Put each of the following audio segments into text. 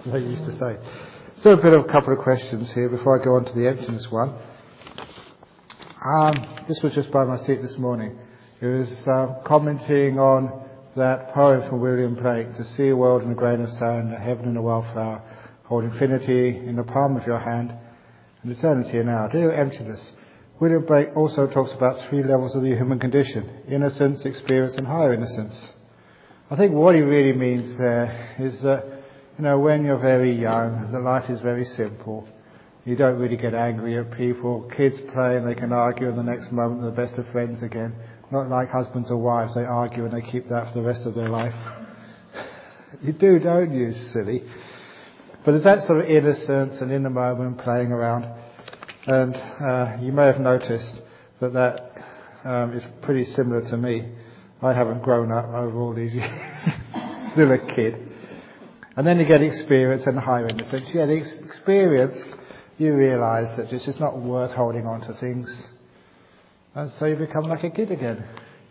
as I used to say. So a couple of questions here before I go on to the emptiness one. This was just by my seat this morning. It was commenting on that poem from William Blake, to see a world in a grain of sand, a heaven in a wildflower, hold infinity in the palm of your hand, and eternity in our dear emptiness. William Blake also talks about 3 levels of the human condition: innocence, experience, and higher innocence. I think what he really means there is that, when you're very young, the life is very simple. You don't really get angry at people. Kids play and they can argue, and the next moment they're the best of friends again. Not like husbands or wives, they argue and they keep that for the rest of their life. You do, don't you, silly? But there's that sort of innocence and in the moment playing around. And you may have noticed that is pretty similar to me. I haven't grown up over all these years. Still a kid. And then you get experience and higher innocence. Yeah, the experience, you realise that it's just not worth holding on to things. And so you become like a kid again.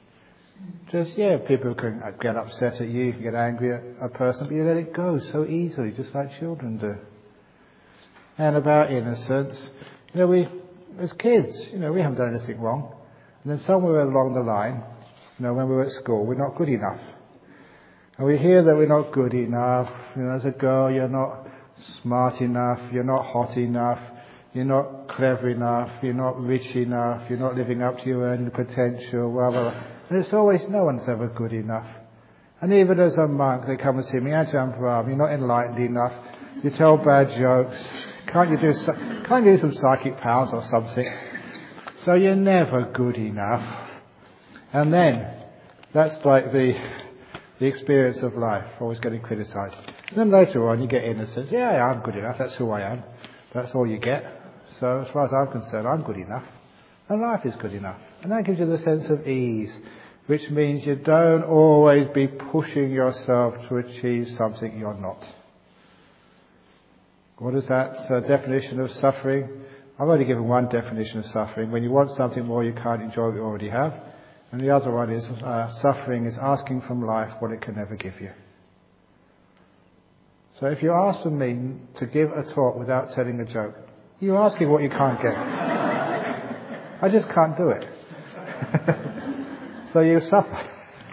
People can get upset at you, you can get angry at a person, but you let it go so easily, just like children do. And about innocence, we, as kids, we haven't done anything wrong. And then somewhere along the line, when we're at school, we're not good enough. And we hear that we're not good enough. As a girl, you're not smart enough, you're not hot enough, you're not clever enough, you're not rich enough, you're not living up to your earning potential, blah, blah, blah. And it's always, no one's ever good enough. And even as a monk, they come and see me, Ajahn Brahm, you're not enlightened enough, you tell bad jokes, can't you do some psychic powers or something? So you're never good enough. And then, that's like the experience of life, always getting criticised. And then later on, you get innocence. Yeah, I'm good enough, that's who I am. That's all you get. So as far as I'm concerned, I'm good enough. And life is good enough. And that gives you the sense of ease, which means you don't always be pushing yourself to achieve something you're not. What is that definition of suffering? I've only given one definition of suffering. When you want something more, you can't enjoy what you already have. And the other one is suffering is asking from life what it can never give you. So if you ask from me to give a talk without telling a joke, you're asking what you can't get. I just can't do it. So you suffer.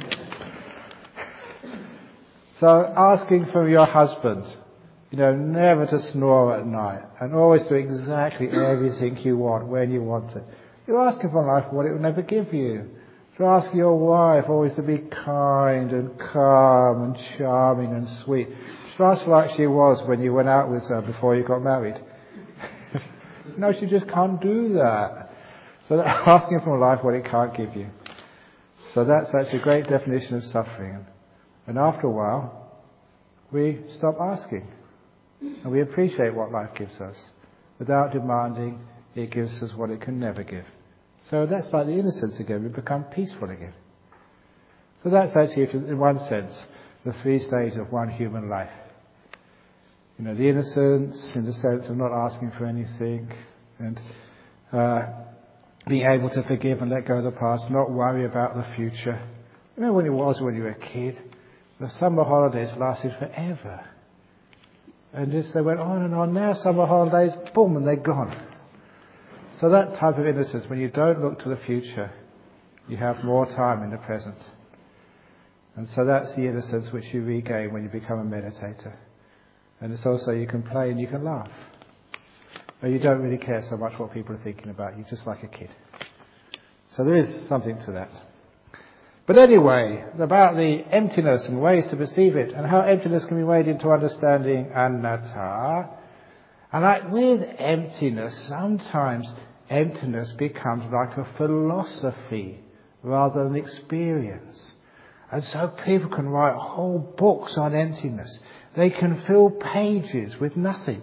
So asking from your husband, never to snore at night and always do exactly everything you want when you want it. You're asking from life what it will never give you. To ask your wife always to be kind and calm and charming and sweet, just like she was when you went out with her before you got married. No, she just can't do that. So asking from life what it can't give you. So that's actually a great definition of suffering. And after a while, we stop asking. And we appreciate what life gives us. Without demanding, it gives us what it can never give. So that's like the innocence again. We become peaceful again. So that's actually, in one sense, the 3 stages of one human life. The innocence in the sense of not asking for anything and being able to forgive and let go of the past, not worry about the future. When it was when you were a kid, the summer holidays lasted forever. And just they went on and on. Now summer holidays, boom, and they're gone. So that type of innocence, when you don't look to the future, you have more time in the present. And so that's the innocence which you regain when you become a meditator. And it's also you can play and you can laugh. But you don't really care so much what people are thinking about you, just like a kid. So there is something to that. But anyway, about the emptiness and ways to perceive it, and how emptiness can be weighed into understanding anatta. And like with emptiness, sometimes emptiness becomes like a philosophy rather than experience. And so people can write whole books on emptiness. They can fill pages with nothing.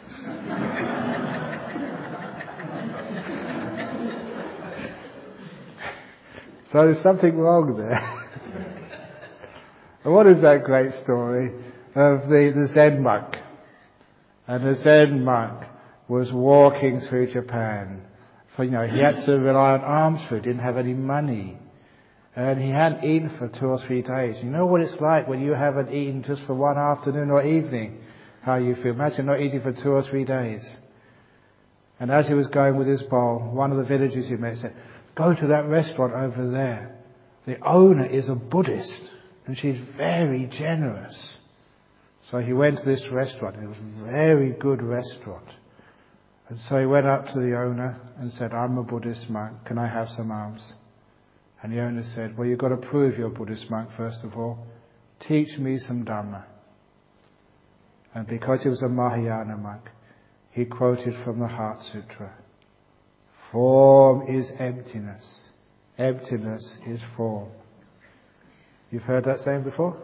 So there's something wrong there. And what is that great story of the Zen monk? And the Zen monk was walking through Japan. For, he had to rely on alms food, didn't have any money. And he hadn't eaten for 2 or 3 days. You know what it's like when you haven't eaten just for one afternoon or evening? how you feel. Imagine not eating for 2 or 3 days. And as he was going with his bowl, one of the villagers he met said, "Go to that restaurant over there. The owner is a Buddhist and she's very generous." So he went to this restaurant. It was a very good restaurant. And so he went up to the owner and said, "I'm a Buddhist monk. Can I have some alms?" And the owner said, "Well, you've got to prove you're a Buddhist monk first of all. Teach me some Dhamma." And because he was a Mahayana monk, he quoted from the Heart Sutra. Form is emptiness. Emptiness is form. You've heard that saying before?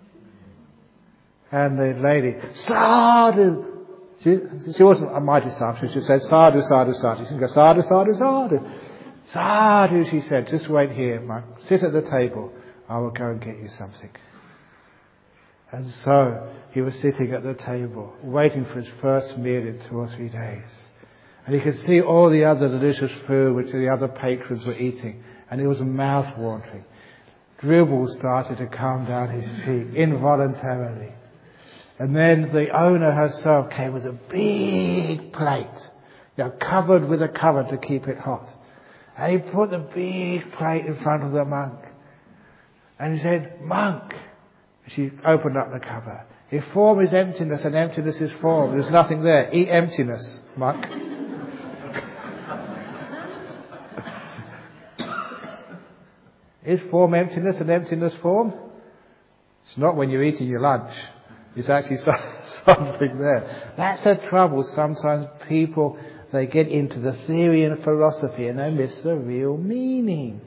And the lady, "Sadhu!" She wasn't my disciple. She said, "Sadhu, sadhu, sadhu." She didn't go, "Sadhu, sadhu, sadhu." "Sadhu," she said, "just wait here, monk. Sit at the table. I will go and get you something." And so he was sitting at the table, waiting for his first meal in 2 or 3 days. And he could see all the other delicious food which the other patrons were eating. And it was mouth-watering. Dribble started to come down his cheek involuntarily. And then the owner herself came with a big plate, covered with a cover to keep it hot. And he put the big plate in front of the monk. And he said, "Monk." She opened up the cover. "If form is emptiness and emptiness is form, there's nothing there. Eat emptiness, monk." Is form emptiness and emptiness form? It's not when you're eating your lunch. It's actually something there. That's the trouble. Sometimes people, they get into the theory and philosophy and they miss the real meaning.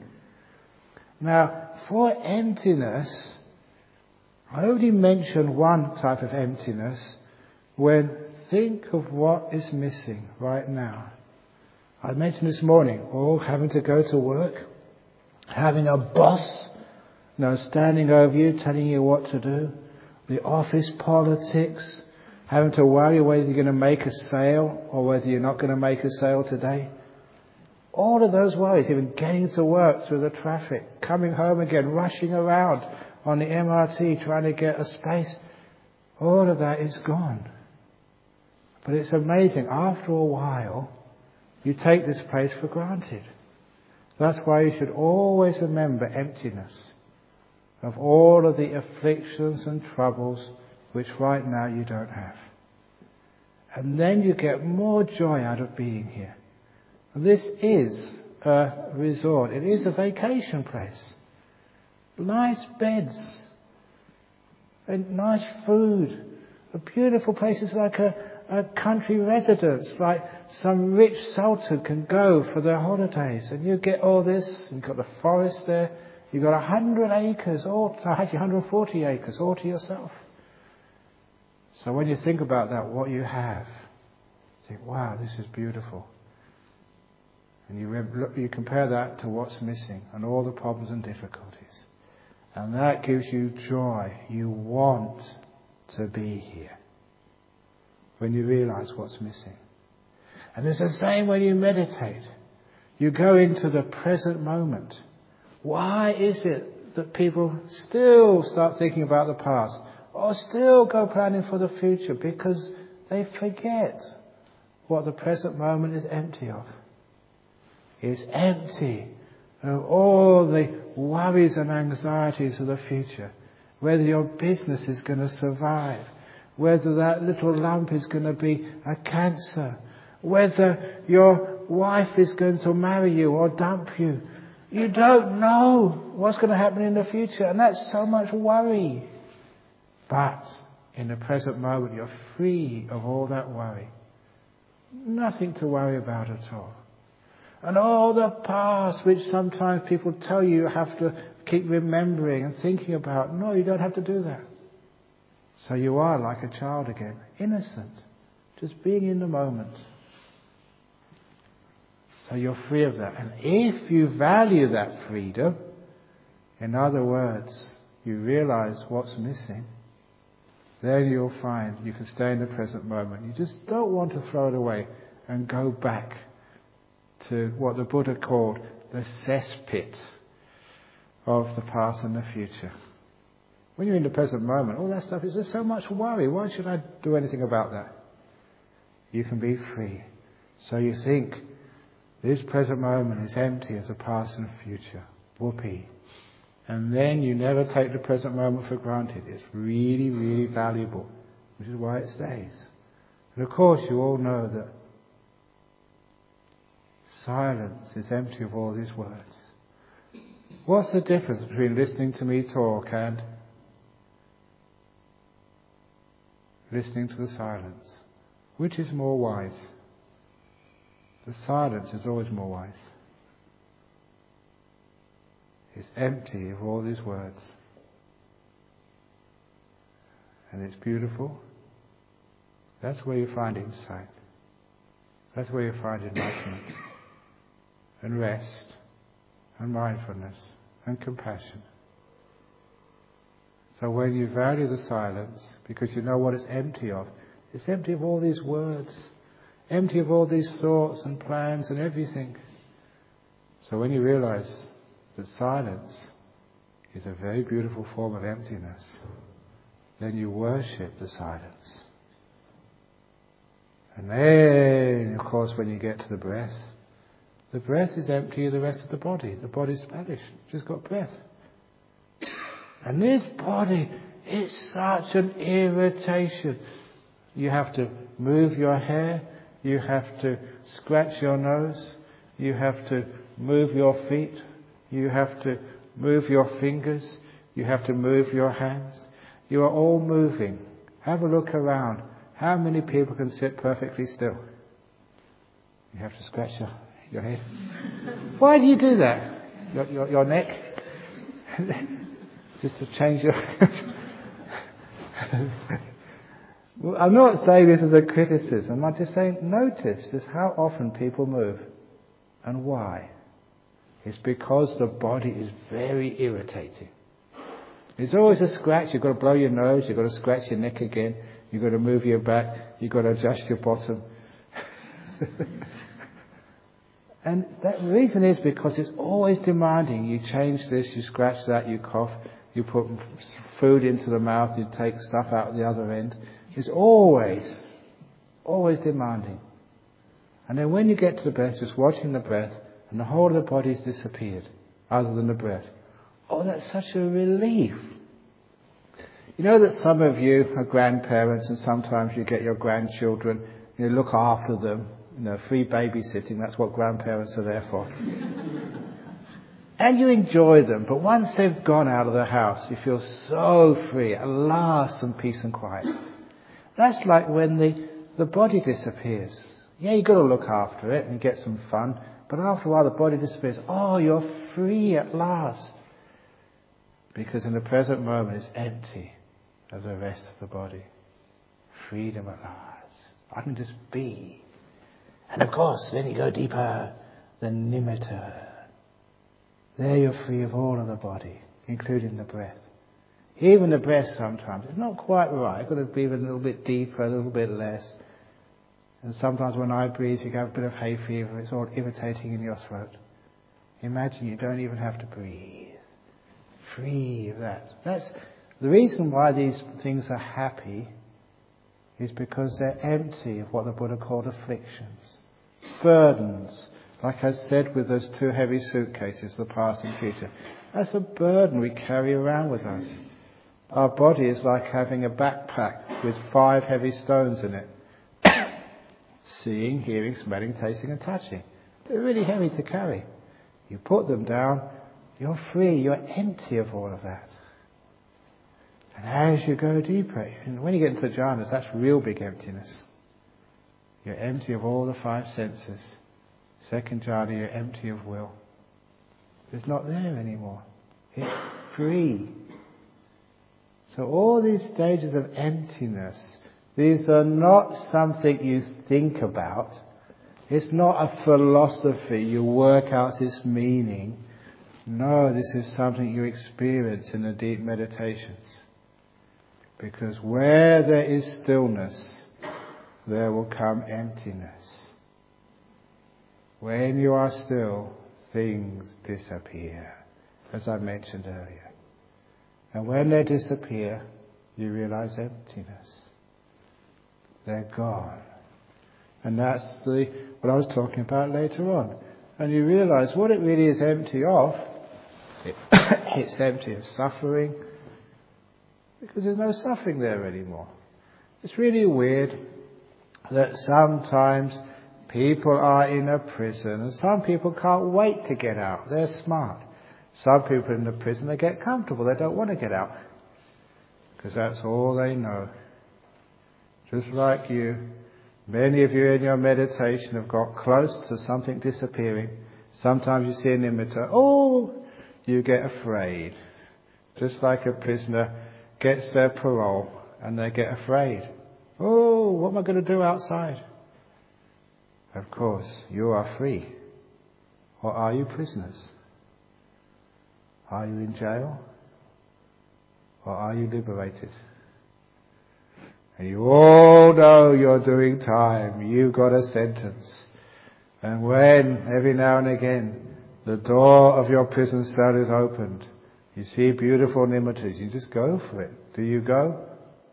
Now, for emptiness, I already mentioned one type of emptiness when think of what is missing right now. I mentioned this morning, all having to go to work, having a boss, standing over you, telling you what to do, the office politics, having to worry whether you're going to make a sale or whether you're not going to make a sale today. All of those worries, even getting to work through the traffic, coming home again, rushing around on the MRT trying to get a space, all of that is gone. But it's amazing, after a while, you take this place for granted. That's why you should always remember emptiness of all of the afflictions and troubles which right now you don't have. And then you get more joy out of being here. This is a resort. It is a vacation place. Nice beds and nice food. A beautiful places like a country residence, like some rich sultan can go for their holidays. And you get all this. You've got the forest there. You've got 100 acres, actually 140 acres, all to yourself. So when you think about that, what you have, you think, wow, this is beautiful. And you compare that to what's missing and all the problems and difficulties. And that gives you joy. You want to be here when you realize what's missing. And it's the same when you meditate. You go into the present moment. Why is it that people still start thinking about the past or still go planning for the future? Because they forget what the present moment is empty of. It's empty of all the worries and anxieties of the future. Whether your business is going to survive, whether that little lump is going to be a cancer, whether your wife is going to marry you or dump you. You don't know what's going to happen in the future, and that's so much worry. But in the present moment, you're free of all that worry. Nothing to worry about at all. And all the past, which sometimes people tell you have to keep remembering and thinking about. No, you don't have to do that. So you are like a child again, innocent, just being in the moment. So you're free of that. And if you value that freedom, in other words, you realize what's missing, then you'll find you can stay in the present moment. You just don't want to throw it away and go back to what the Buddha called the cesspit of the past and the future. When you're in the present moment, all that stuff is there's so much worry. Why should I do anything about that? You can be free. So you think this present moment is empty of the past and future. Whoopee. And then you never take the present moment for granted. It's really, really valuable, which is why it stays. And of course you all know that silence is empty of all these words. What's the difference between listening to me talk and listening to the silence? Which is more wise? The silence is always more wise. It's empty of all these words. And it's beautiful. That's where you find insight. That's where you find enlightenment. And rest. And mindfulness. And compassion. So when you value the silence, because you know what it's empty of, it's empty of all these words. Empty of all these thoughts and plans and everything. So when you realize that silence is a very beautiful form of emptiness, then you worship the silence. And then, of course, when you get to the breath is empty of the rest of the body. The body's vanished. It's just got breath. And this body is such an irritation. You have to move your hair. You have to scratch your nose. You have to move your feet. You have to move your fingers. You have to move your hands. You are all moving. Have a look around. How many people can sit perfectly still? You have to scratch your head. Why do you do that? Your neck? Just to change your... Well, I'm not saying this as a criticism. I'm just saying notice just how often people move. And why? It's because the body is very irritating. There's always a scratch. You've got to blow your nose. You've got to scratch your neck again. You've got to move your back. You've got to adjust your bottom. And that reason is because it's always demanding. You change this, you scratch that, you cough, you put food into the mouth, you take stuff out the other end. It's always demanding. And then when you get to the breath, just watching the breath, and the whole of the body's disappeared, other than the breath. Oh, that's such a relief. You know that some of you are grandparents, and sometimes you get your grandchildren, you look after them, free babysitting, that's what grandparents are there for. And you enjoy them, but once they've gone out of the house, you feel so free, at last, some peace and quiet. That's like when the body disappears. Yeah, you've got to look after it and get some fun, but after a while the body disappears. Oh, you're free at last. Because in the present moment it's empty of the rest of the body. Freedom at last. I can just be. And of course, then you go deeper, the nimitta. There you're free of all of the body, including the breath. Even the breath sometimes, it's not quite right. It's got to be a little bit deeper, a little bit less. And sometimes when I breathe, you get a bit of hay fever. It's all irritating in your throat. Imagine you don't even have to breathe. Free of that. That's the reason why these things are happy, is because they're empty of what the Buddha called afflictions, burdens. Like I said with those 2 heavy suitcases, the past and future. That's a burden we carry around with us. Our body is like having a backpack with 5 heavy stones in it. Seeing, hearing, smelling, tasting and touching. They're really heavy to carry. You put them down, you're free, you're empty of all of that. And as you go deeper, and when you get into jhanas, that's real big emptiness. You're empty of all the 5 senses. Second jhana, you're empty of will. It's not there anymore. It's free. So all these stages of emptiness, these are not something you think about. It's not a philosophy, you work out its meaning. No, this is something you experience in the deep meditations. Because where there is stillness, there will come emptiness. When you are still, things disappear, as I mentioned earlier. And when they disappear, you realize emptiness. They're gone. And that's what I was talking about later on. And you realize what it really is empty of. It's empty of suffering, because there's no suffering there anymore. It's really weird that sometimes people are in a prison and some people can't wait to get out. They're smart. Some people in the prison, they get comfortable. They don't want to get out because that's all they know. Just like you, many of you in your meditation have got close to something disappearing. Sometimes you see an imitator, you get afraid. Just like a prisoner gets their parole and they get afraid. What am I going to do outside? Of course, you are free. Or are you prisoners? Are you in jail? Or are you liberated? And you all know you're doing time. You've got a sentence. And when, every now and again, the door of your prison cell is opened, you see beautiful nimittas, you just go for it. Do you go?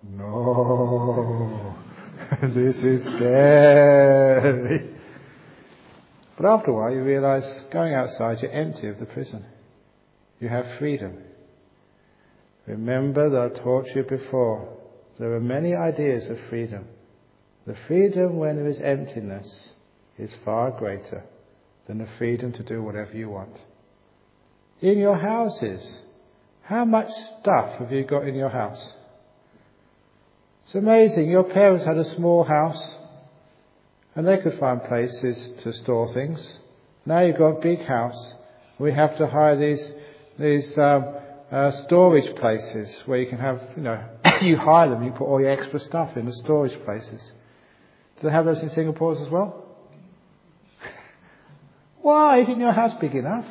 No. This is scary. But after a while you realize going outside you're empty of the prison. You have freedom. Remember that I taught you before, there are many ideas of freedom. The freedom when there is emptiness is far greater than the freedom to do whatever you want. In your houses, how much stuff have you got in your house? It's amazing. Your parents had a small house and they could find places to store things. Now you've got a big house. We have to hire these storage places where you can have, you hire them, you put all your extra stuff in the storage places. Do they have those in Singapore as well? Why? Isn't your house big enough?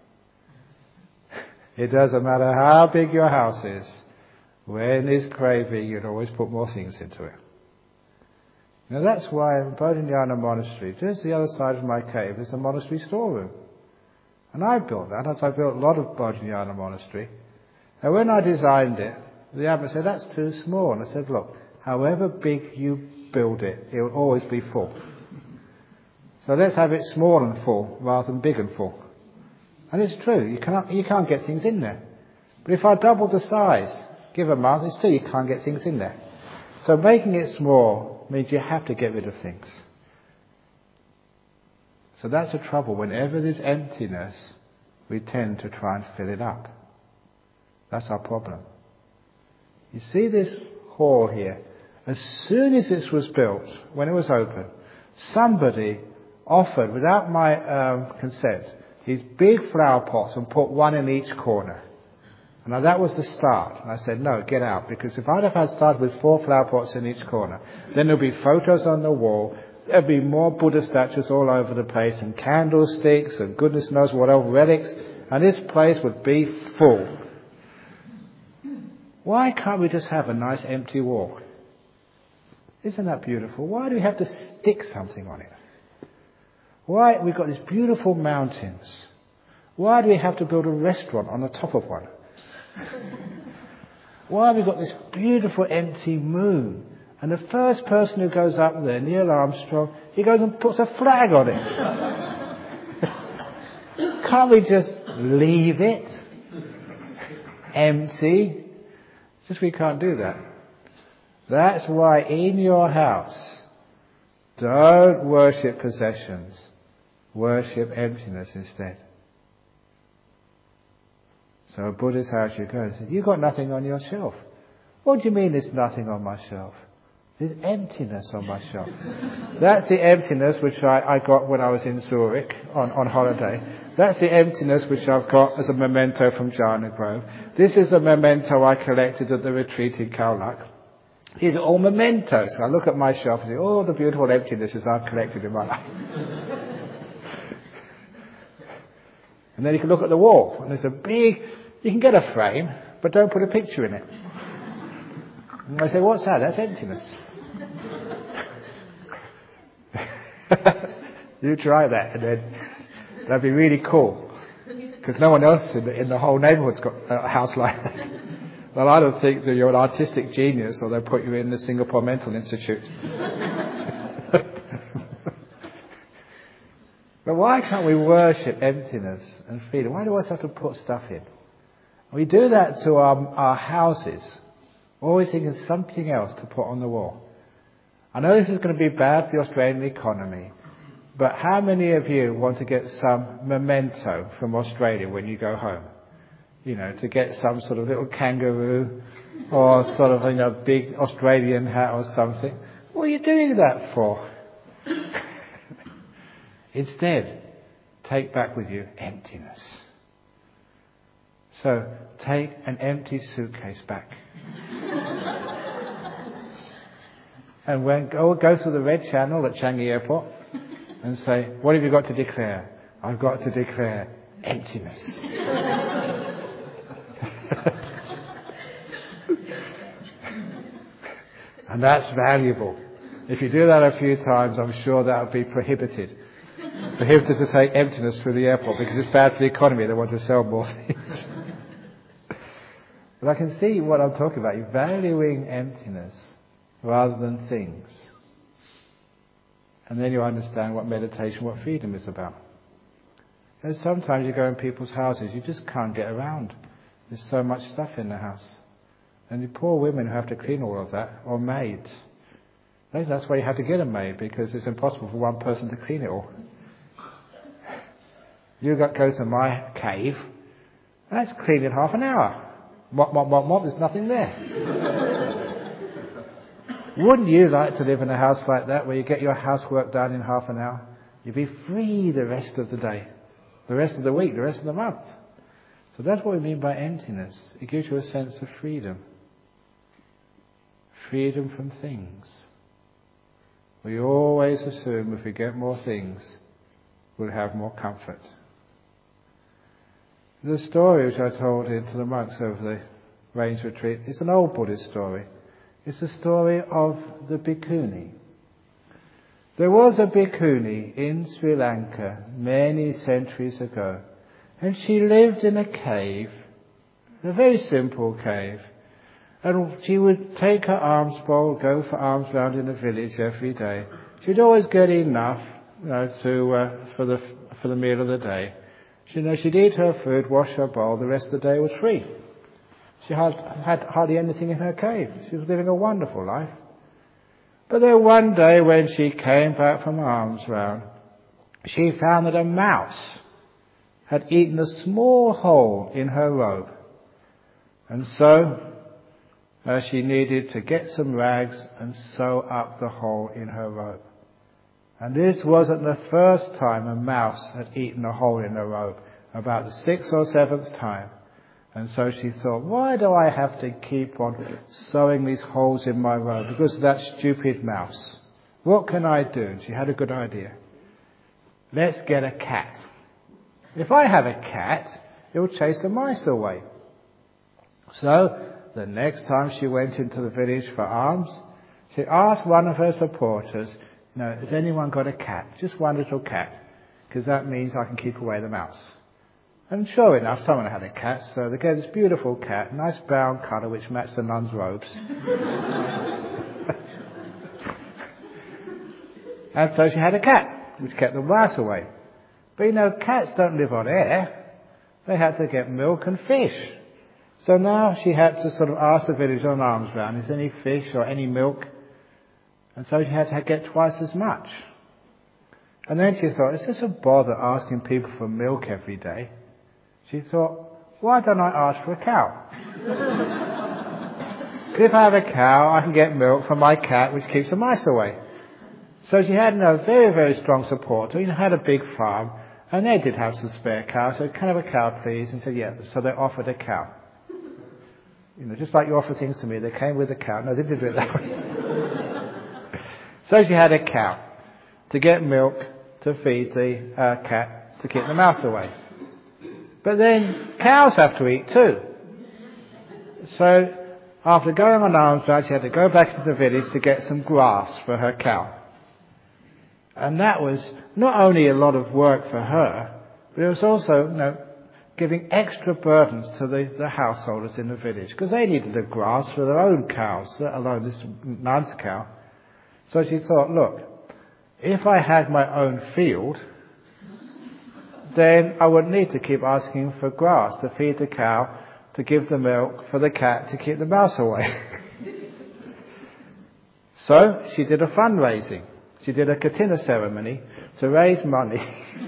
It doesn't matter how big your house is. When there's craving, you'd always put more things into it. Now that's why in Bodhinyana Monastery, just the other side of my cave, is a monastery storeroom. And I built that, as I built a lot of Bodhinyana Monastery. And when I designed it, the abbot said, that's too small. And I said, look, however big you build it, it will always be full. So let's have it small and full rather than big and full. And it's true, you can't get things in there. But if I double the size, give a month, it's still you can't get things in there. So making it small means you have to get rid of things. So that's the trouble. Whenever there's emptiness, we tend to try and fill it up. That's our problem. You see this hall here? As soon as this was built, when it was open, somebody offered, without my consent, these big flower pots and put one in each corner. And now that was the start. And I said, no, get out. Because if I'd have had started with 4 flower pots in each corner, then there'll be photos on the wall, there'll be more Buddha statues all over the place, and candlesticks, and goodness knows what else, relics, and this place would be full. Why can't we just have a nice empty wall? Isn't that beautiful? Why do we have to stick something on it? Why? We've got these beautiful mountains. Why do we have to build a restaurant on the top of one? Why have we got this beautiful empty moon? And the first person who goes up there, Neil Armstrong, he goes and puts a flag on it. Can't we just leave it empty? Just we can't do that. That's why in your house, don't worship possessions. Worship emptiness instead. So a Buddha's house you go and say, you've got nothing on your shelf. What do you mean there's nothing on my shelf? There's emptiness on my shelf. That's the emptiness which I got when I was in Zurich on holiday. That's the emptiness which I've got as a memento from Jhana Grove. This is the memento I collected at the retreat in Khao Lak. These are all mementos. I look at my shelf and say, oh, the beautiful emptinesses I've collected in my life. And then you can look at the wall, and there's a big, you can get a frame, but don't put a picture in it. And I say, what's that? That's emptiness. You try that, and then that'd be really cool. Because no one else in the whole neighbourhood's got a house like that. They'll either think that you're an artistic genius or they'll put you in the Singapore Mental Institute. But why can't we worship emptiness and freedom? Why do we always have to put stuff in? We do that to our houses, always thinking of something else to put on the wall. I know this is going to be bad for the Australian economy, but how many of you want to get some memento from Australia when you go home? You know, to get some sort of little kangaroo or sort of, big Australian hat or something. What are you doing that for? Instead, take back with you emptiness. So, take an empty suitcase back. And go through the red channel at Changi Airport and say, what have you got to declare? I've got to declare emptiness. And that's valuable. If you do that a few times, I'm sure that will be prohibited. Prohibited to take emptiness through the airport because it's bad for the economy. They want to sell more things. But I can see what I'm talking about. You're valuing emptiness rather than things. And then you understand what meditation, what freedom is about. And sometimes you go in people's houses, you just can't get around. There's so much stuff in the house. And the poor women who have to clean all of that, or maids. That's why you have to get a maid, because it's impossible for one person to clean it all. You go to my cave, that's cleaned in half an hour. Mop, there's nothing there. Wouldn't you like to live in a house like that, where you get your housework done in half an hour? You'd be free the rest of the day, the rest of the week, the rest of the month. So that's what we mean by emptiness. It gives you a sense of freedom. Freedom from things. We always assume if we get more things, we'll have more comfort. The story which I told to the monks over the Rains Retreat is an old Buddhist story. It's the story of the bhikkhuni. There was a bhikkhuni in Sri Lanka many centuries ago, and she lived in a cave, a very simple cave. And she would take her alms bowl, go for alms round in the village every day. She'd always get enough, for the meal of the day. She'd eat her food, wash her bowl. The rest of the day was free. She had hardly anything in her cave. She was living a wonderful life. But then one day when she came back from alms round, she found that a mouse had eaten a small hole in her robe. And so she needed to get some rags and sew up the hole in her robe. And this wasn't the first time a mouse had eaten a hole in her robe, about the 6th or 7th time. And so she thought, why do I have to keep on sewing these holes in my robe? Because of that stupid mouse. What can I do? And she had a good idea. Let's get a cat. If I have a cat, it will chase the mice away. So the next time she went into the village for alms, she asked one of her supporters, has anyone got a cat? Just one little cat, because that means I can keep away the mouse. And sure enough, someone had a cat, so they gave this beautiful cat, nice brown colour which matched the nuns' robes. And so she had a cat, which kept the mice away. But cats don't live on air. They had to get milk and fish. So now she had to sort of ask the village on alms round, is there any fish or any milk? And so she had to get twice as much. And then she thought, is this a bother asking people for milk every day? She thought, why don't I ask for a cow? If I have a cow, I can get milk from my cat, which keeps the mice away. So she had a very, very strong supporter, had a big farm, and they did have some spare cows, so can I have a cow please? And said, yeah. So they offered a cow. Just like you offer things to me, they came with a cow. No, they didn't do it that way. So she had a cow to get milk to feed the cat to keep the mouse away. But then cows have to eat too. So after going on alms round, she had to go back into the village to get some grass for her cow. And that was not only a lot of work for her, but it was also, giving extra burdens to the householders in the village, because they needed the grass for their own cows, let alone this nun's cow. So she thought, look, if I had my own field, then I wouldn't need to keep asking for grass to feed the cow, to give the milk for the cat to keep the mouse away. So she did a fundraising. She did a katina ceremony to raise money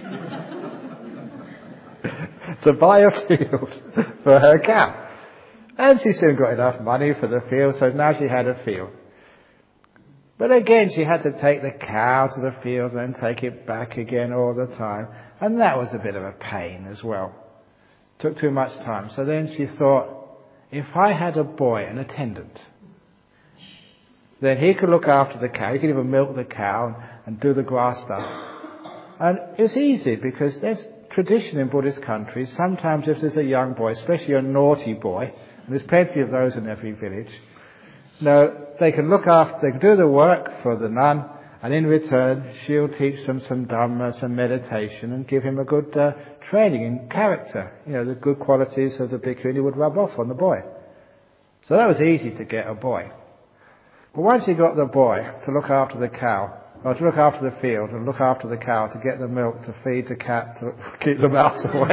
to buy a field for her cow. And she soon got enough money for the field, so now she had a field. But again, she had to take the cow to the field and then take it back again all the time. And that was a bit of a pain as well. Took too much time. So then she thought, if I had a boy, an attendant, then he could look after the cow. He could even milk the cow and do the grass stuff. And it's easy because there's tradition in Buddhist countries. Sometimes if there's a young boy, especially a naughty boy, and there's plenty of those in every village, they can look after, they can do the work for the nun, and in return she'll teach them some Dhamma, some meditation, and give him a good training in character. The good qualities of the bhikkhuni would rub off on the boy. So that was easy to get a boy. But once you got the boy to look after the cow, or to look after the field and look after the cow, to get the milk, to feed the cat, to keep the mouse away,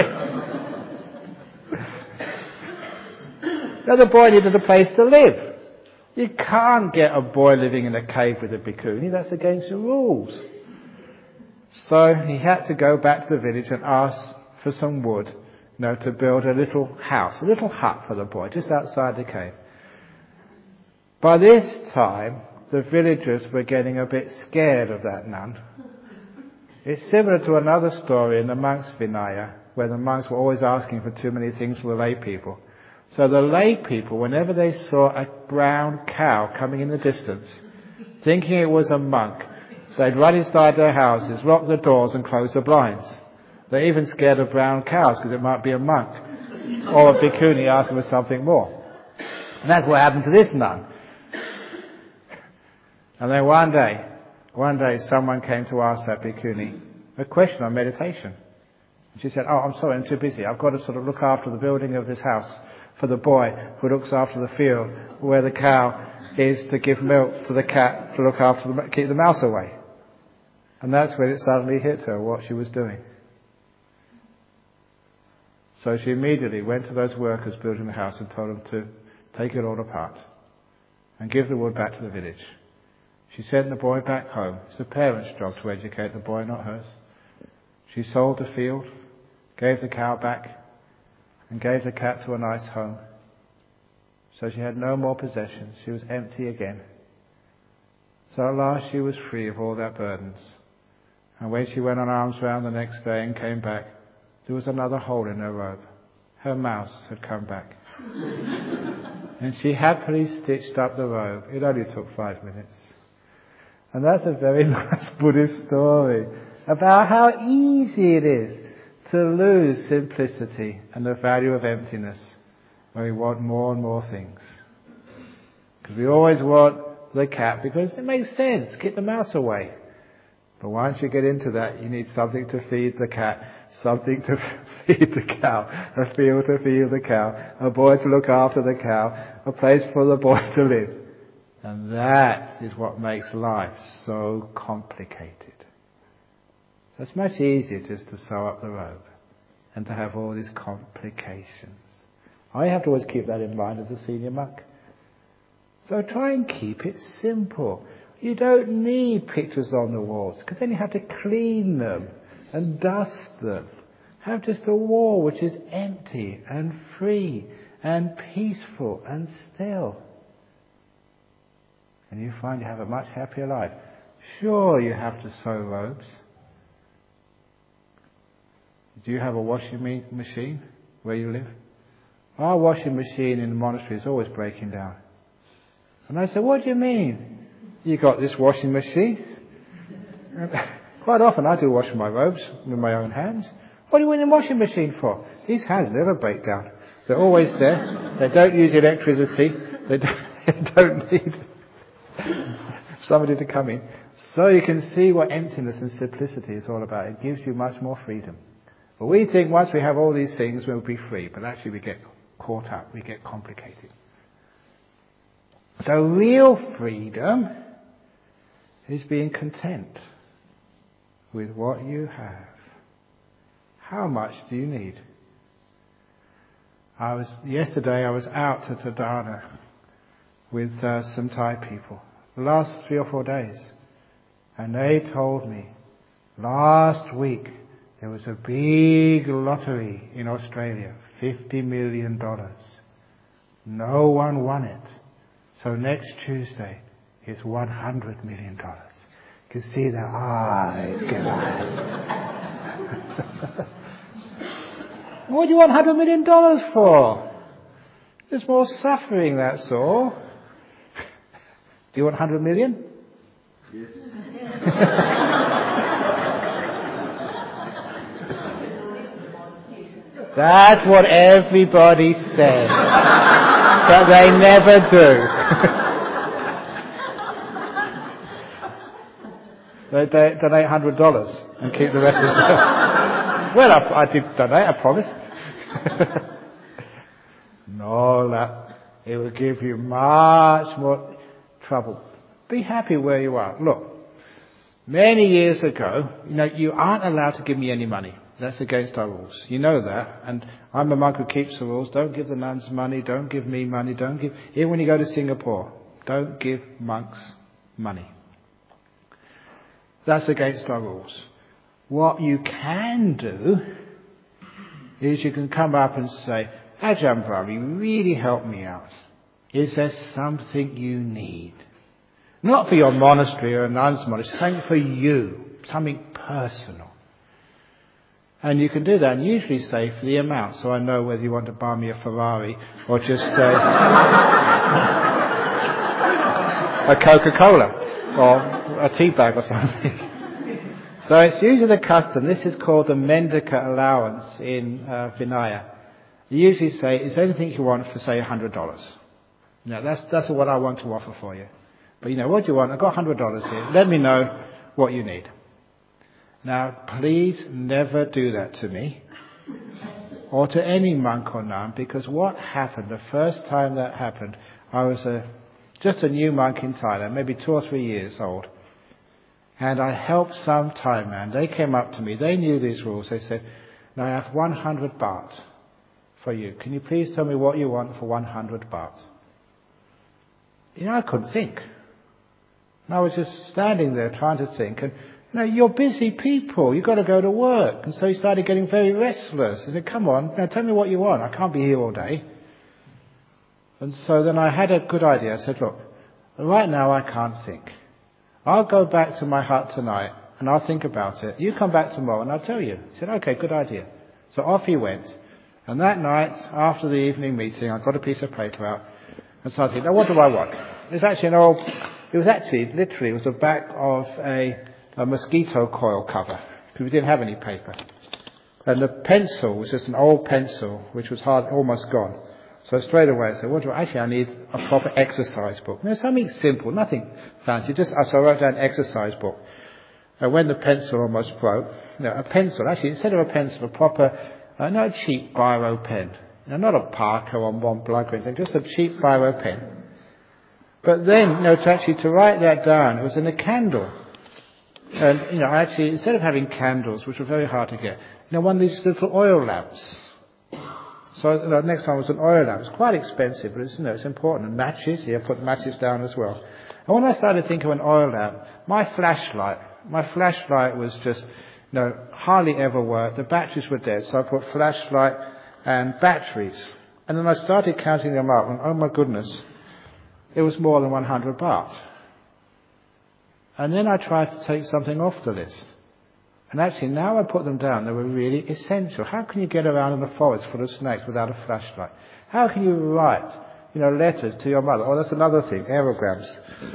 now the boy needed a place to live. You can't get a boy living in a cave with a bhikkhuni. That's against the rules. So he had to go back to the village and ask for some wood, to build a little house, a little hut for the boy, just outside the cave. By this time, the villagers were getting a bit scared of that nun. It's similar to another story in the monks' Vinaya, where the monks were always asking for too many things from the lay people. So the lay people, whenever they saw a brown cow coming in the distance, thinking it was a monk, they'd run inside their houses, lock the doors and close the blinds. They're even scared of brown cows because it might be a monk or a bhikkhuni asking for something more. And that's what happened to this nun. And then one day someone came to ask that bhikkhuni a question on meditation. And she said, I'm sorry, I'm too busy. I've got to sort of look after the building of this house for the boy who looks after the field where the cow is to give milk to the cat to look after keep the mouse away. And that's when it suddenly hit her what she was doing. So she immediately went to those workers building the house and told them to take it all apart and give the wood back to the village. She sent the boy back home. It's the parents' job to educate the boy, not hers. She sold the field, gave the cow back, and gave the cat to a nice home. So she had no more possessions. She was empty again. So at last she was free of all their burdens. And when she went on alms round the next day and came back, there was another hole in her robe. Her mouse had come back. And she happily stitched up the robe. It only took 5 minutes. And that's a very nice Buddhist story about how easy it is to lose simplicity and the value of emptiness when we want more and more things. Because we always want the cat because it makes sense, keep the mouse away. But once you get into that, you need something to feed the cat, something to feed the cow, a field to feed the cow, a boy to look after the cow, a place for the boy to live. And that is what makes life so complicated. So it's much easier just to sew up the robe and to have all these complications. I have to always keep that in mind as a senior monk. So try and keep it simple. You don't need pictures on the walls because then you have to clean them and dust them. Have just a wall which is empty and free and peaceful and still. And you find you have a much happier life. Sure, you have to sew robes. Do you have a washing machine where you live? Our washing machine in the monastery is always breaking down. And I said, what do you mean? You got this washing machine? Quite often I do wash my robes with my own hands. What do you need a washing machine for? These hands never break down. They're always there. They don't use electricity. They don't need somebody to come in. So you can see what emptiness and simplicity is all about. It gives you much more freedom. But we think once we have all these things, we'll be free. But actually we get caught up, we get complicated. So real freedom is being content with what you have. How much do you need? Yesterday I was out at Adana with some Thai people, the last 3 or 4 days. And they told me last week there was a big lottery in Australia, $50 million. No one won it. So next Tuesday is $100 million. You can see their eyes get wide. What do you want $100 million for? There's more suffering, that's all. Do you want 100 million? Yes. That's what everybody says. But they never do. They donate $100 and keep the rest of it. Well, I did donate, I promised. No, it will give you much more trouble. Be happy where you are. Look, many years ago, you aren't allowed to give me any money. That's against our rules. You know that. And I'm a monk who keeps the rules. Don't give the nuns money. Don't give me money. Even when you go to Singapore, don't give monks money. That's against our rules. What you can do is you can come up and say, Ajahn Brahm, you really helped me out. Is there something you need? Not for your monastery or a nun's monastery, something for you, something personal. And you can do that and usually say for the amount, so I know whether you want to buy me a Ferrari or just a Coca-Cola or a tea bag or something. So it's usually the custom. This is called the Mendika allowance in Vinaya. You usually say, is there anything you want for, say, $100? That's what I want to offer for you. But what do you want? I've got $100 here. Let me know what you need. Now, please never do that to me or to any monk or nun, because what happened, the first time that happened, I was just a new monk in Thailand, maybe 2 or 3 years old. And I helped some Thai man. They came up to me. They knew these rules. They said, now I have 100 baht for you. Can you please tell me what you want for 100 baht? I couldn't think. And I was just standing there trying to think. And, you're busy people. You've got to go to work. And so he started getting very restless. He said, come on, tell me what you want. I can't be here all day. And so then I had a good idea. I said, look, right now I can't think. I'll go back to my hut tonight and I'll think about it. You come back tomorrow and I'll tell you. He said, okay, good idea. So off he went. And that night, after the evening meeting, I got a piece of paper out and started thinking, now what do I want? It was actually literally, it was the back of a mosquito coil cover, because we didn't have any paper. And the pencil was just an old pencil, which was almost gone. So straight away I said, I need a proper exercise book. Something simple, nothing fancy. So I wrote down exercise book. And when the pencil almost broke, a pencil, actually instead of a pencil, a proper, not a cheap biro pen. Not a Parker or Mont Blanc or anything, just a cheap biro pen. But then, to write that down, it was in a candle. And, instead of having candles, which were very hard to get, one of these little oil lamps. So next time was an oil lamp. It was quite expensive, but it's important. And matches, put matches down as well. And when I started thinking of an oil lamp, my flashlight was just, hardly ever worked. The batteries were dead, so I put flashlight and batteries. And then I started counting them up, and oh my goodness, it was more than 100 baht. And then I tried to take something off the list. And actually, now I put them down, they were really essential. How can you get around in a forest full of snakes without a flashlight? How can you write, letters to your mother? Oh, that's another thing, aerograms.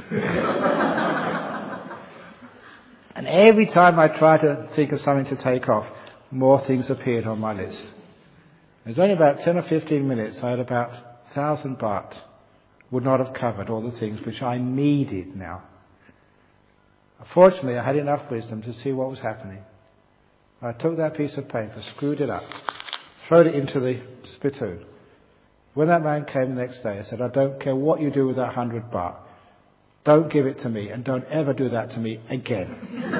And every time I tried to think of something to take off, more things appeared on my list. It was only about 10 or 15 minutes, I had about 1,000 baht. Would not have covered all the things which I needed now. Fortunately, I had enough wisdom to see what was happening. I took that piece of paper, screwed it up, throwed it into the spittoon. When that man came the next day, I said, I don't care what you do with that 100 baht. Don't give it to me, and don't ever do that to me again.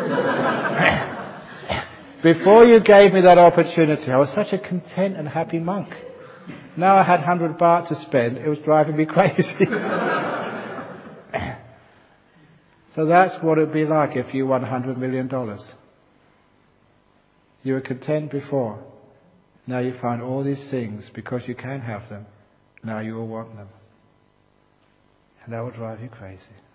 Before you gave me that opportunity, I was such a content and happy monk. Now I had 100 baht to spend, it was driving me crazy. So that's what it would be like if you won $100 million. You were content before. Now you find all these things because you can have them. Now you will want them. And that will drive you crazy.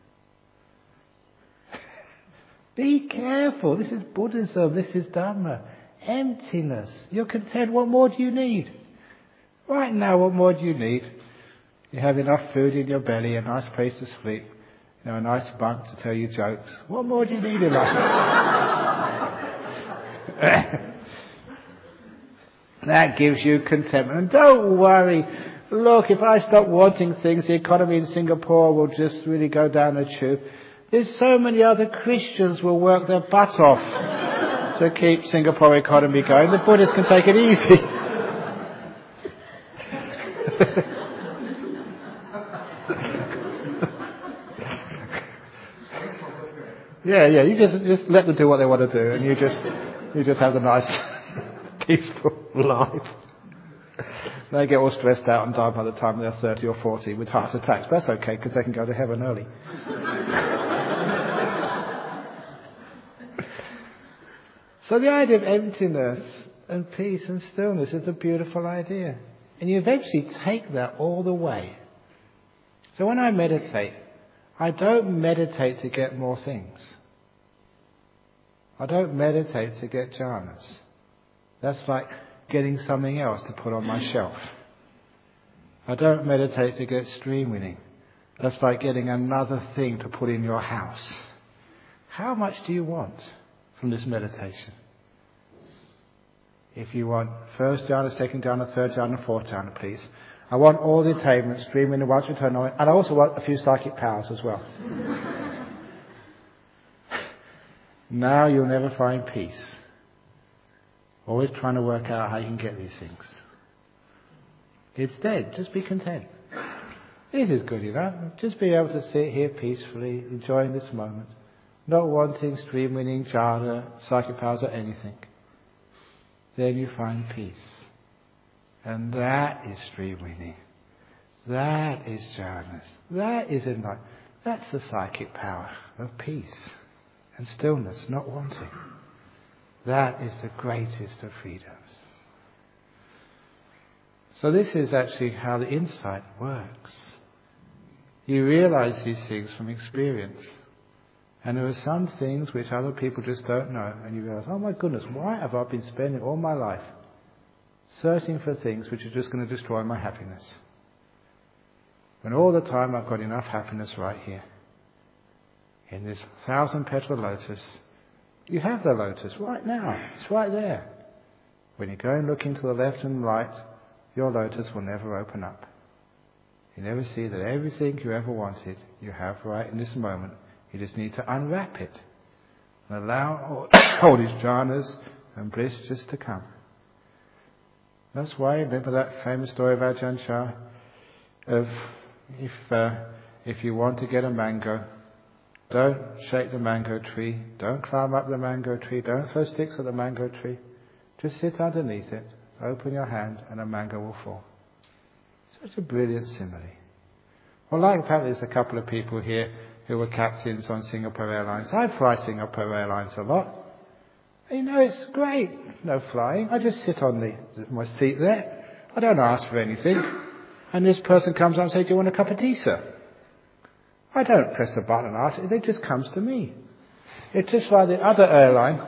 Be careful. This is Buddhism. This is Dhamma. Emptiness. You're content. What more do you need? Right now, what more do you need? You have enough food in your belly, a nice place to sleep, a nice bunk to tell you jokes. What more do you need in life? That gives you contentment. And don't worry. Look, if I stop wanting things, the economy in Singapore will just really go down the tube. There's so many other Christians will work their butt off to keep Singapore economy going. The Buddhists can take it easy. Yeah, you just let them do what they want to do, and you just have the nice, peaceful life. They get all stressed out and die by the time they're 30 or 40 with heart attacks. But that's okay, because they can go to heaven early. So the idea of emptiness and peace and stillness is a beautiful idea. And you eventually take that all the way. So when I meditate, I don't meditate to get more things. I don't meditate to get jhanas. That's like getting something else to put on my shelf. I don't meditate to get stream winning. That's like getting another thing to put in your house. How much do you want from this meditation? If you want first jhana, second jhana, third jhana, fourth jhana, please. I want all the attainments, stream winning, once return on, and I also want a few psychic powers as well. Now you'll never find peace. Always trying to work out how you can get these things. It's dead. Just be content. This is good enough. Just be able to sit here peacefully, enjoying this moment. Not wanting stream winning, jhana, psychic powers or anything. Then you find peace. And that is stream winning. That is jhanas. That is enlightenment. That's the psychic power of peace and stillness, not wanting. That is the greatest of freedoms. So this is actually how the insight works. You realize these things from experience. And there are some things which other people just don't know. And you realize, oh my goodness, why have I been spending all my life searching for things which are just going to destroy my happiness? When all the time I've got enough happiness right here. In this 1,000-petal lotus, you have the lotus right now. It's right there. When you go and look into the left and right, your lotus will never open up. You never see that everything you ever wanted, you have right in this moment. You just need to unwrap it and allow all these jhanas and bliss just to come. That's why, remember that famous story of Ajahn Chah? Of if you want to get a mango, don't shake the mango tree, don't climb up the mango tree, don't throw sticks at the mango tree. Just sit underneath it, open your hand, and a mango will fall. Such a brilliant simile. Well, like apparently there's a couple of people here who were captains on Singapore Airlines. I fly Singapore Airlines a lot. It's great. No flying. I just sit on my seat there. I don't ask for anything. And this person comes up and says, do you want a cup of tea, sir? I don't press the button and ask it. It just comes to me. It's just like the other airline.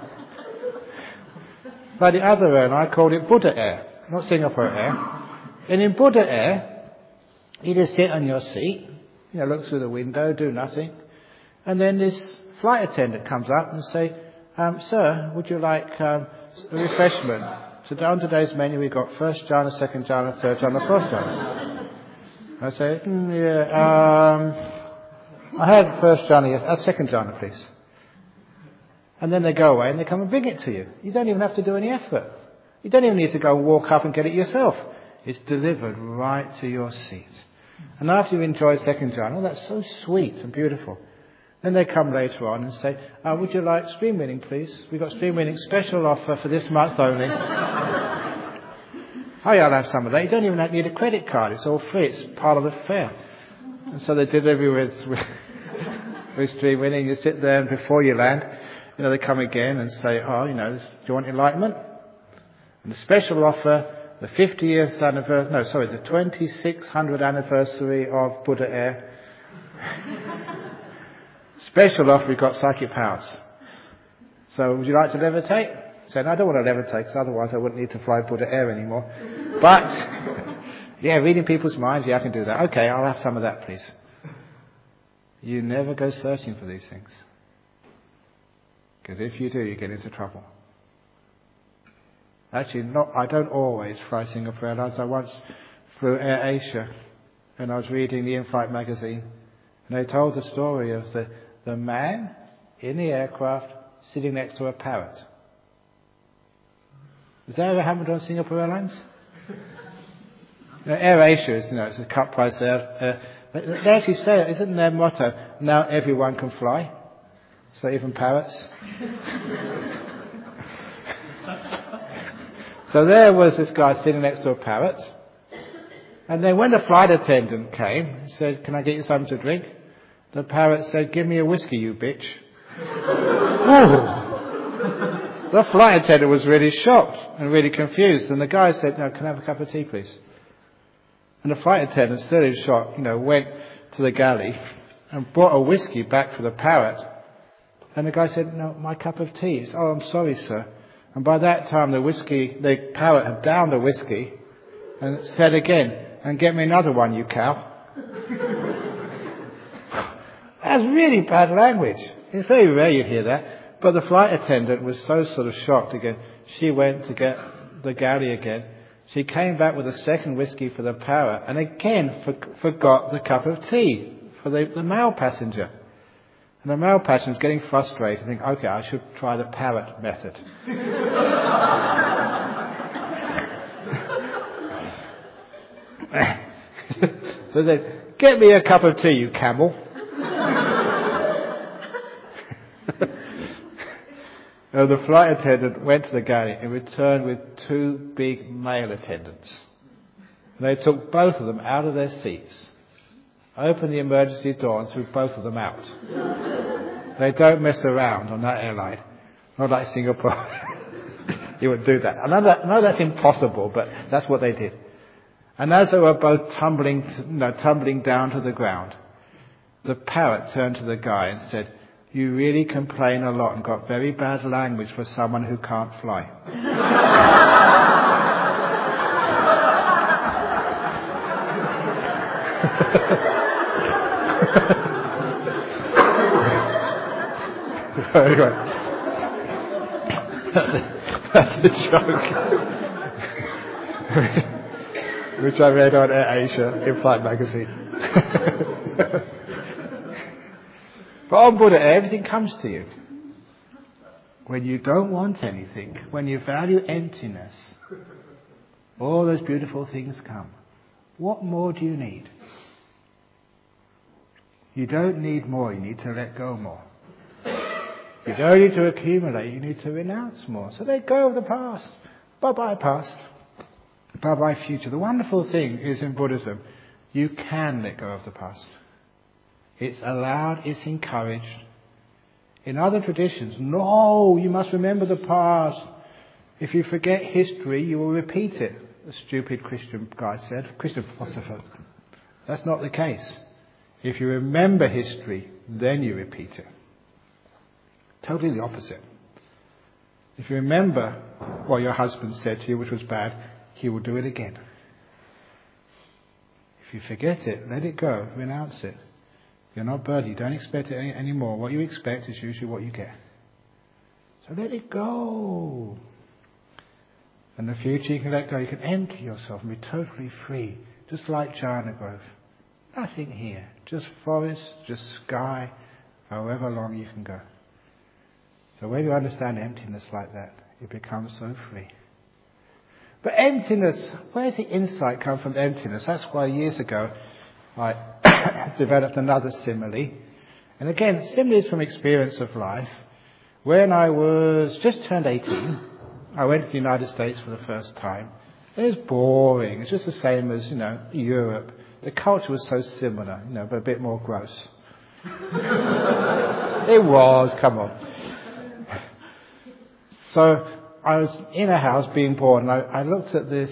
Like the other airline, I called it Buddha Air, not Singapore Air. And in Buddha Air, you just sit on your seat, look through the window, do nothing. And then this flight attendant comes up and say, sir, would you like a refreshment? So on today's menu we've got first jhana, second jhana, third jhana, fourth jhana. I say, I had first jhana, yes. Second jhana, please. And then they go away and they come and bring it to you. You don't even have to do any effort. You don't even need to go walk up and get it yourself. It's delivered right to your seat. And after you've enjoyed second jhana, oh, that's so sweet and beautiful. Then they come later on and say, would you like stream winning, please? We've got stream winning special offer for this month only. Oh yeah, I'll have some of that. You don't even need a credit card. It's all free. It's part of the fare. And so they deliver with stream winning. You sit there and before you land, they come again and say, do you want enlightenment? And the special offer, the 2600th anniversary of Buddha Air. Special offer, we've got psychic powers. So would you like to levitate? Say, no, I don't want to levitate, because otherwise I wouldn't need to fly Buddha Air anymore. But, reading people's minds, I can do that. Okay, I'll have some of that, please. You never go searching for these things. Because if you do, you get into trouble. Actually, I don't always fly Singapore Airlines. I once flew Air Asia, and I was reading the In-Flight magazine, and they told the story of the man in the aircraft sitting next to a parrot. Has that ever happened on Singapore Airlines? Air Asia is, it's a cut price there. They actually say it, isn't their motto, now everyone can fly? So even parrots. So there was this guy sitting next to a parrot. And then when the flight attendant came, he said, can I get you something to drink? The parrot said, give me a whiskey, you bitch. The flight attendant was really shocked and really confused. And the guy said, no, can I have a cup of tea, please? And the flight attendant, still in shock, went to the galley and brought a whiskey back for the parrot. And the guy said, no, my cup of tea. He said, oh, I'm sorry, sir. And by that time, the parrot had downed the whiskey and said again, and get me another one, you cow. That's really bad language. It's very rare you hear that. But the flight attendant was so sort of shocked again. She went to get the galley again. She came back with a second whiskey for the parrot and again forgot the cup of tea for the male passenger. And the male passenger was getting frustrated and thinking, okay, I should try the parrot method. So they said, get me a cup of tea, you camel. And the flight attendant went to the galley and returned with two big male attendants. And they took both of them out of their seats, opened the emergency door and threw both of them out. They don't mess around on that airline. Not like Singapore. You would do that. I know that's impossible, but that's what they did. And as they were both tumbling down to the ground, the parrot turned to the guy and said, you really complain a lot and got very bad language for someone who can't fly. Anyway, that's a joke. Which I read on Air Asia In-Flight magazine. But on Buddha Air, everything comes to you. When you don't want anything, when you value emptiness, all those beautiful things come. What more do you need? You don't need more, you need to let go more. You don't need to accumulate, you need to renounce more. So let go of the past. Bye-bye past. Bye-bye future. The wonderful thing is in Buddhism, you can let go of the past. It's allowed, it's encouraged. In other traditions, no, you must remember the past. If you forget history, you will repeat it, the stupid Christian guy said, Christian philosopher. That's not the case. If you remember history, then you repeat it. Totally the opposite. If you remember what your husband said to you, which was bad, he will do it again. If you forget it, let it go, renounce it. You're not burdened. You don't expect it anymore. What you expect is usually what you get. So let it go. In the future you can let go. You can empty yourself and be totally free. Just like Jhana Grove. Nothing here. Just forest, just sky, however long you can go. So when you understand emptiness like that, it becomes so free. But emptiness, where's the insight come from emptiness? That's why years ago I developed another simile. And again, similes from experience of life. When I was just turned 18, I went to the United States for the first time. It was boring. It's just the same as, Europe. The culture was so similar, but a bit more gross. It was, come on. So I was in a house being bored, and I looked at this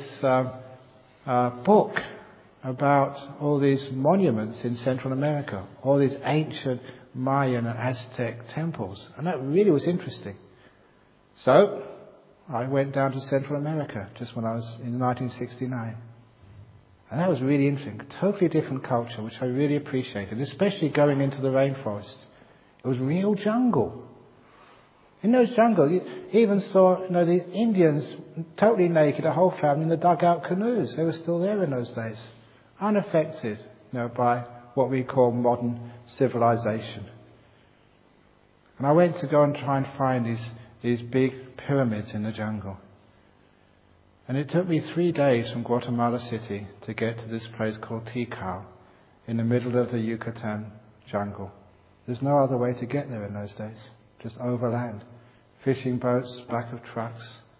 book about all these monuments in Central America, all these ancient Mayan and Aztec temples, and that really was interesting. So I went down to Central America just when I was in 1969. And that was really interesting. A totally different culture, which I really appreciated, especially going into the rainforest. It was real jungle. In those jungles, you even saw, these Indians totally naked, a whole family in the dugout canoes. They were still there in those days. Unaffected, by what we call modern civilization. And I went to go and try and find these big pyramids in the jungle. And it took me 3 days from Guatemala City to get to this place called Tikal, in the middle of the Yucatan jungle. There's no other way to get there in those days, just overland, fishing boats, back of trucks.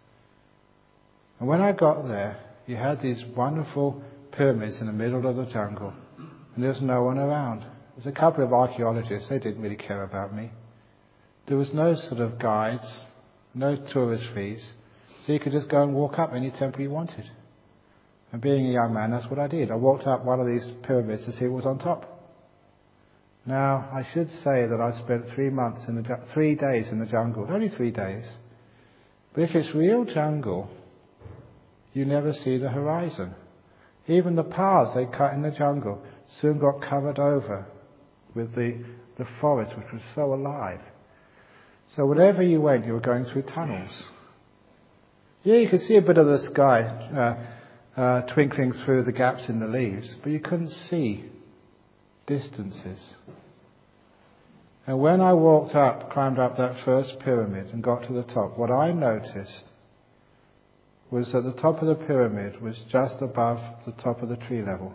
And when I got there, you had these wonderful pyramids in the middle of the jungle, and there was no one around. There's a couple of archaeologists, they didn't really care about me. There was no sort of guides, no tourist fees, so you could just go and walk up any temple you wanted. And being a young man, that's what I did. I walked up one of these pyramids to see what was on top. Now, I should say that I spent 3 days in the jungle. Only 3 days. But if it's real jungle, you never see the horizon. Even the paths they cut in the jungle soon got covered over with the forest, which was so alive. So wherever you went, you were going through tunnels. Yeah, you could see a bit of the sky twinkling through the gaps in the leaves, but you couldn't see distances. And when I climbed up that first pyramid and got to the top, what I noticed was that the top of the pyramid was just above the top of the tree level.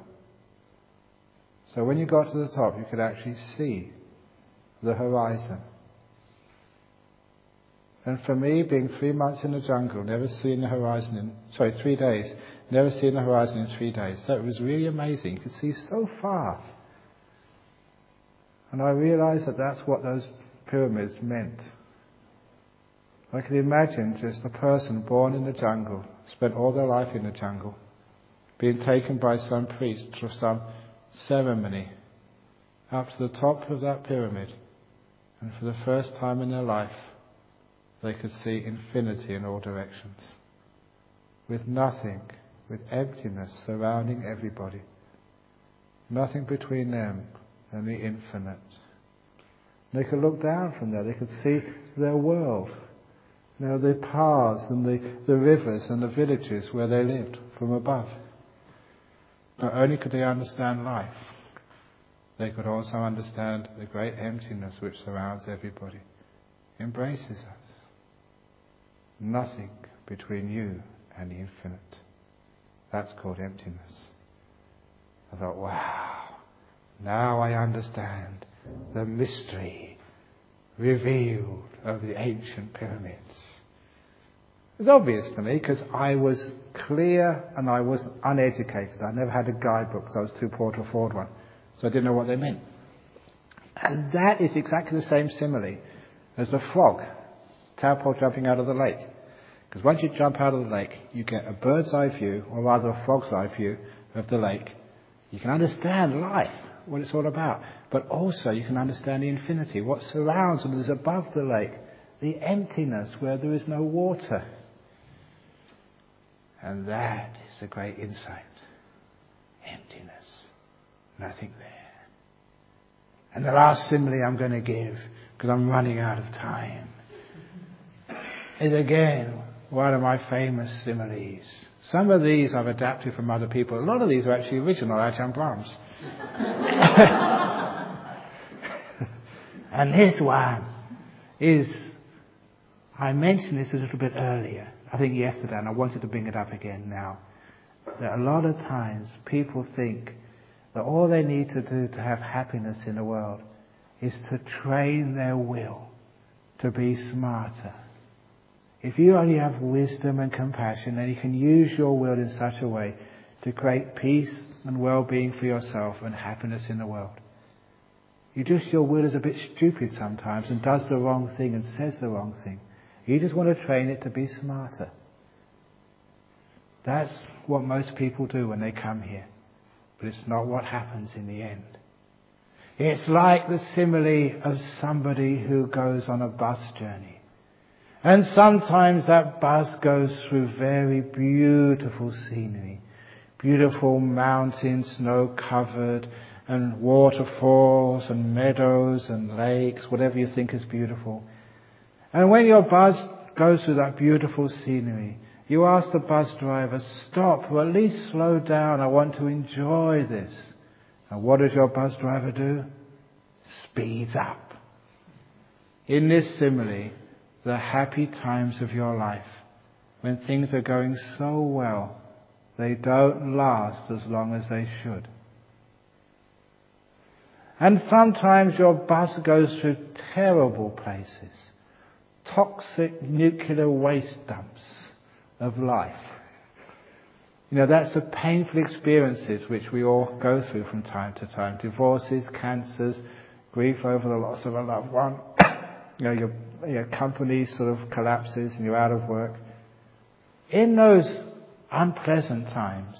So when you got to the top, you could actually see the horizon. And for me, being 3 months in the jungle, never seeing the horizon 3 days, never seeing the horizon in 3 days, that was really amazing. You could see so far. And I realized that that's what those pyramids meant. I could imagine just a person born in the jungle, spent all their life in the jungle, being taken by some priest for some ceremony up to the top of that pyramid, and for the first time in their life, they could see infinity in all directions, with nothing, with emptiness surrounding everybody, nothing between them and the infinite. They could look down from there, they could see their world, the paths and the rivers and the villages where they lived from above. Not only could they understand life, they could also understand the great emptiness which surrounds everybody, embraces us. Nothing between you and the infinite. That's called emptiness. I thought, wow, now I understand the mystery revealed of the ancient pyramids. It was obvious to me because I was clear and I was uneducated. I never had a guidebook because I was too poor to afford one. So I didn't know what they meant. And that is exactly the same simile as a frog, tadpole jumping out of the lake. Because once you jump out of the lake, you get a bird's eye view, or rather a frog's eye view of the lake. You can understand life, what it's all about. But also you can understand the infinity, what surrounds and is above the lake, the emptiness where there is no water. And that is the great insight. Emptiness. Nothing there. And the last simile I'm going to give, because I'm running out of time, is again one of my famous similes. Some of these I've adapted from other people. A lot of these are actually original Ajahn Brahms. And this one is I mentioned this a little bit earlier, I think yesterday, and I wanted to bring it up again now. That a lot of times people think that all they need to do to have happiness in the world is to train their will to be smarter. If you only have wisdom and compassion, then you can use your will in such a way to create peace and well-being for yourself and happiness in the world. Your will is a bit stupid sometimes and does the wrong thing and says the wrong thing. You just want to train it to be smarter. That's what most people do when they come here. But it's not what happens in the end. It's like the simile of somebody who goes on a bus journey. And sometimes that bus goes through very beautiful scenery. Beautiful mountains, snow-covered, and waterfalls, and meadows, and lakes, whatever you think is beautiful. And when your bus goes through that beautiful scenery, you ask the bus driver, stop, or at least slow down, I want to enjoy this. And what does your bus driver do? Speeds up. In this simile, the happy times of your life, when things are going so well, they don't last as long as they should. And sometimes your bus goes through terrible places, toxic nuclear waste dumps of life. That's the painful experiences which we all go through from time to time. Divorces, cancers, grief over the loss of a loved one. Your company sort of collapses and you're out of work. In those unpleasant times,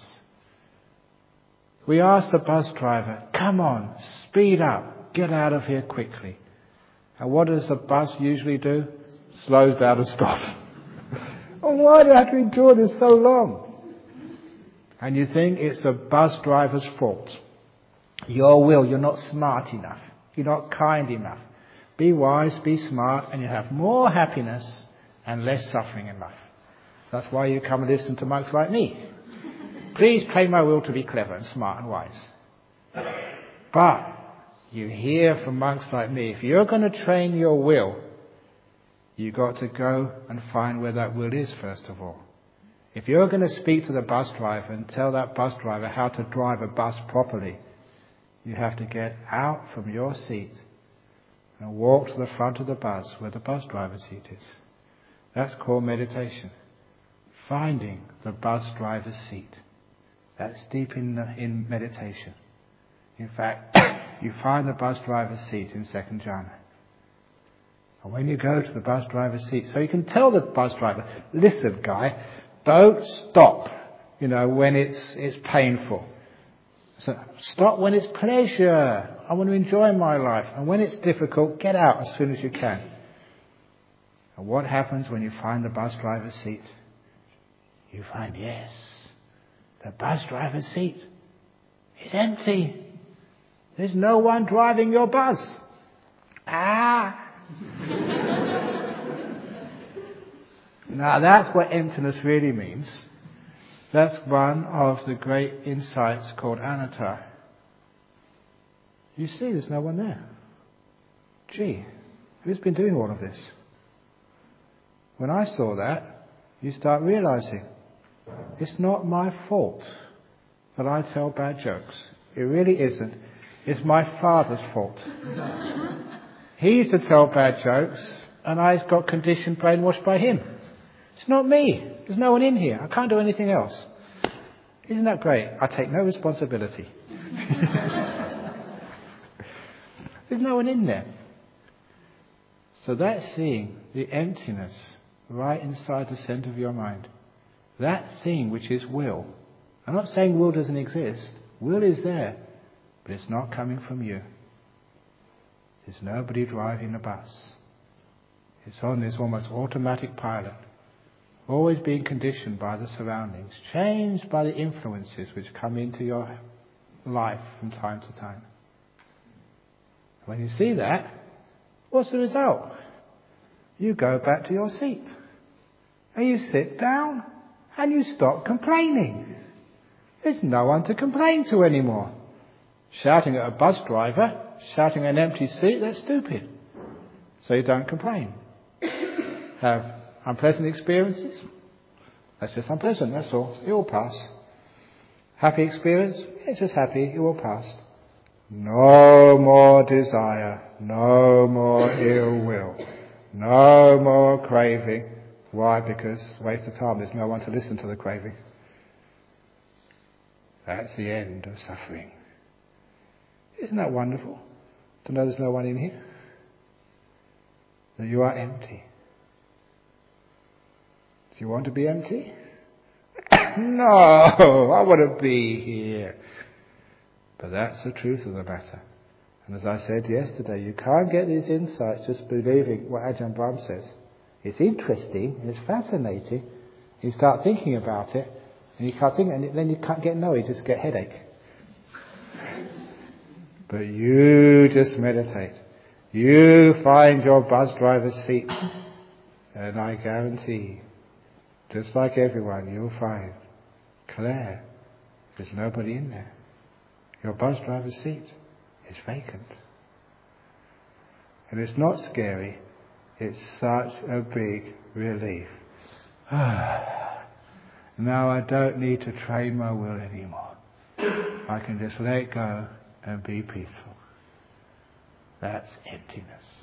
we ask the bus driver, come on, speed up, get out of here quickly. And what does the bus usually do? Slows down and stops. Oh, why do I have to endure this so long? And you think it's the bus driver's fault. Your will, you're not smart enough. You're not kind enough. Be wise, be smart, and you'll have more happiness and less suffering in life. That's why you come and listen to monks like me. Please train my will to be clever and smart and wise. But you hear from monks like me, if you're going to train your will, you've got to go and find where that will is first of all. If you're going to speak to the bus driver and tell that bus driver how to drive a bus properly, you have to get out from your seat and walk to the front of the bus where the bus driver's seat is. That's called meditation. Finding the bus driver's seat. That's deep in meditation. In fact, you find the bus driver's seat in second jhana. And when you go to the bus driver's seat, so you can tell the bus driver, listen guy, don't stop, when it's painful. So stop when it's pleasure. I want to enjoy my life. And when it's difficult, get out as soon as you can. And what happens when you find the bus driver's seat? You find, yes, the bus driver's seat is empty. There's no one driving your bus. Now that's what emptiness really means. That's one of the great insights called anatta. You see there's no one there. Gee, who's been doing all of this? When I saw that, you start realizing it's not my fault that I tell bad jokes. It really isn't. It's my father's fault. He used to tell bad jokes and I got conditioned, brainwashed by him. It's not me. There's no one in here. I can't do anything else. Isn't that great? I take no responsibility. There's no one in there. So that's seeing the emptiness right inside the center of your mind. That thing which is will. I'm not saying will doesn't exist. Will is there. But it's not coming from you. There's nobody driving the bus. It's on this almost automatic pilot. Always being conditioned by the surroundings. Changed by the influences which come into your life from time to time. When you see that, what's the result? You go back to your seat. And you sit down. And you stop complaining. There's no one to complain to anymore. Shouting at a bus driver, shouting at an empty seat, that's stupid. So you don't complain. have unpleasant experiences. That's just unpleasant, that's all. It will pass. Happy experience? It's just happy, it will pass. No more desire, no more ill will, no more craving. Why? Because waste of time, there's no one to listen to the craving. That's the end of suffering. Isn't that wonderful? To know there's no one in here? That you are empty. Do you want to be empty? No, I want to be here. But that's the truth of the matter. And as I said yesterday, you can't get these insights just believing what Ajahn Brahm says. It's interesting, it's fascinating. You start thinking about it, and you can't think, and then you can't get you just get headache. But you just meditate. You find your bus driver's seat, and I guarantee, just like everyone, you'll find, Claire, there's nobody in there. Your bus driver's seat is vacant. And it's not scary, it's such a big relief. Now I don't need to train my will anymore. I can just let it go and be peaceful. That's emptiness.